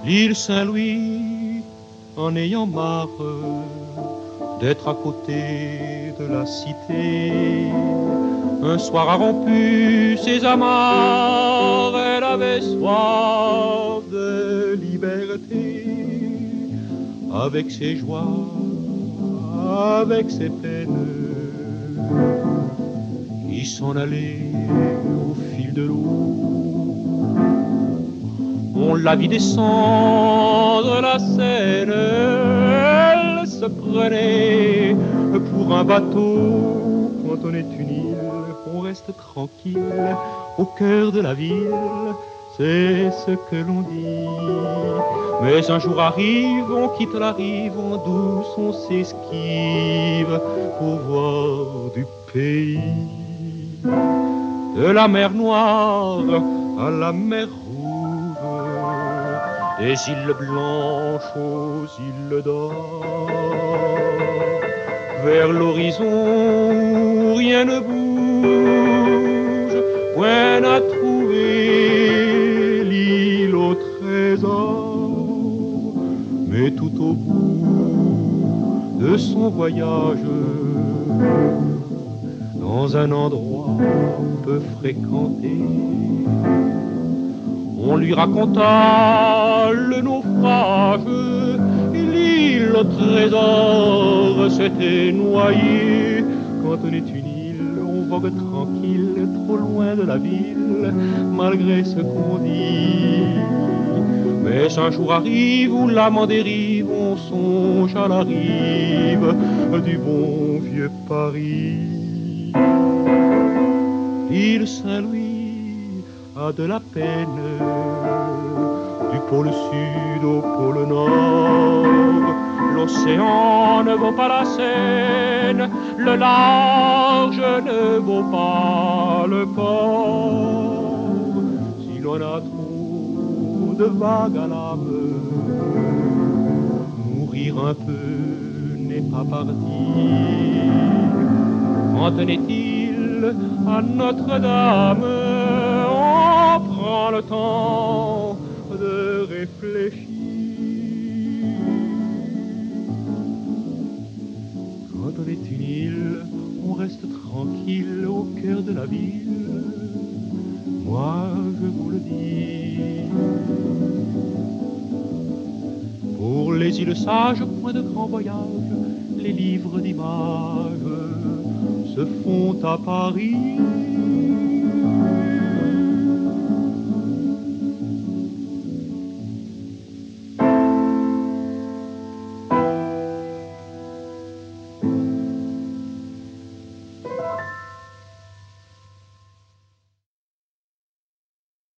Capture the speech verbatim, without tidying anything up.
L'île Saint-Louis, en ayant marre d'être à côté de la cité, un soir a rompu ses amarres, elle avait soif de liberté, avec ses joies, avec ses peines, qui s'en allaient au fil de l'eau. On la vit descendre la Seine, elle se prenait pour un bateau. Quand on est une île, on reste tranquille au cœur de la ville, c'est ce que l'on dit. Mais un jour arrive, on quitte la rive, en douce on s'esquive pour voir du pays. De la mer Noire à la mer Rouge, des îles blanches aux îles d'or, vers l'horizon où rien ne bouge, point à trouver l'île au trésor. Mais tout au bout de son voyage, dans un endroit peu fréquenté, on lui raconta le naufrage, et l'île au trésor s'était noyée. Quand on est une île, on vogue tranquille, trop loin de la ville, malgré ce qu'on dit. Mais un jour arrive où l'âme dérive, on songe à la rive du bon vieux Paris. L'île Saint-Louis a de la peine, du pôle sud au pôle nord. L'océan ne vaut pas la Seine, le large ne vaut pas le port. Si l'on a trop de vagues à l'âme, mourir un peu n'est pas parti. Qu'en est-il à Notre-Dame? On prend le temps de réfléchir. Quand on est une île, on reste tranquille au cœur de la ville. Moi, je vous le dis. Pour les îles sages, point de grand voyage, les livres d'images se font à Paris.